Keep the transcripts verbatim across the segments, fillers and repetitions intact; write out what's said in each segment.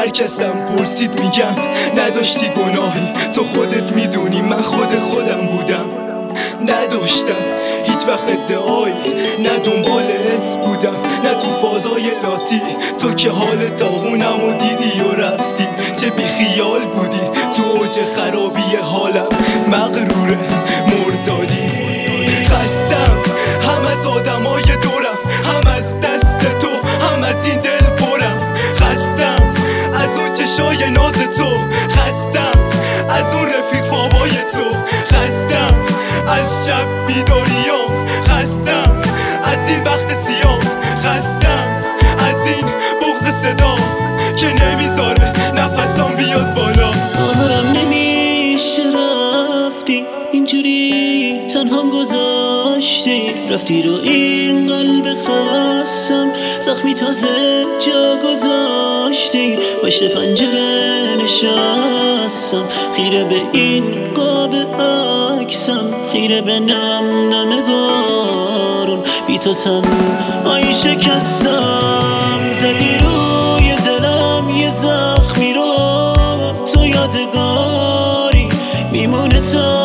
کسم پرسید میگم نداشتی گناهی، تو خودت میدونی من خود خودم بودم. نداشتم هیچ وقت ادعایی، نه دنبال حس بودم نه تو فازای لاتی. تو که حال داغونم و دیدی و رفتی، چه بیخیال بودی تو اوج خرابی حالم. مغروره مردادی خستم، هم از آدمای دورم، هم از دست تو، هم از این دل پرم. خستم از اون چشای ناز تو، خستم از اون رفیق بابای تو، خستم از شب بیداریام، خستم از این وقت سیاه، خستم از این بغض صدا که نمیذاره نفسم بیاد بالا. باورم نمیشه رفتی اینجوری تنهام گذاشتی، رفتی رو این قلب خستم زخمی تازه جا گذاشتی. پشت پنجره نشستم خیره به این قاب عکسم، خیره به نم نم بارون، بی تو تنهایی شکستم. زدی روی دلم یه زخمی رو، تو یادگاری میمونه تا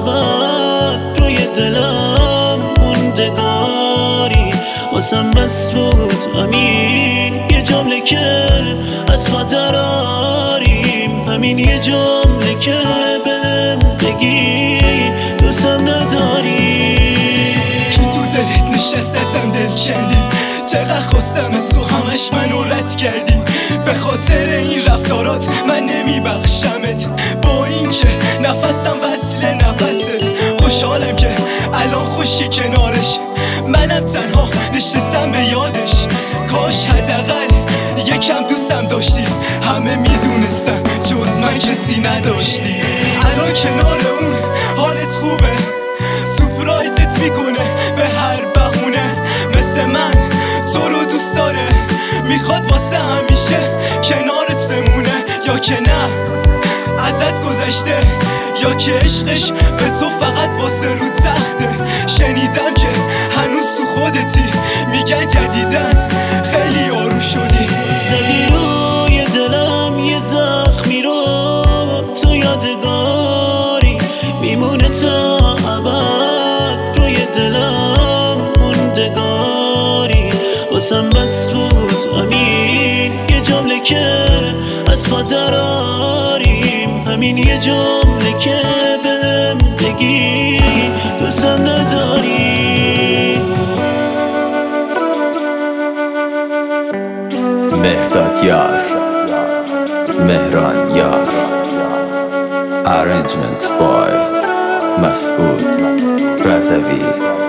ابد روی دلم موندگاری. واسم بس بود همین یه جمله که از ما دراریم، همین یه جمله که بهم بگی دوستم نداری. کی تو دلت نشست ازم دل کندی، چقدر خواستم تو همش منو رد کردی. به خاطر این رفتارات من نمیبخشمت، با این که نفسم وصل نفسه. خوشحالم که الان خوشی کنارش، منم تنها نشستم به یادش. کاش حداقل یکم دوستم داشتی، همه میدونستن جز من کسی نداشتی. الان کنار اون حالت خوبه، سورپرایزت میکنه به هر بهونه. مثل من تو رو دوست داره، میخواد واسه همیشه کنارت بمونه. یا که نه ازت گذشته، یا که عشقش به تو فقط واسه رو تخته. شنیدم که هنوز تو خودتی، میگن جدیدن خیلی آروم شدی. زدی روی دلم یه زخمی رو، تو یادگاری میمونه تا ابد روی دلم موندگاری. واسم بس بود همین یه جمله که از پا دراریم، همین یه جمله که بهم بگی دوستم نداری. مهرداد یار، مهران یار. Arrangement by مسعود رضوی.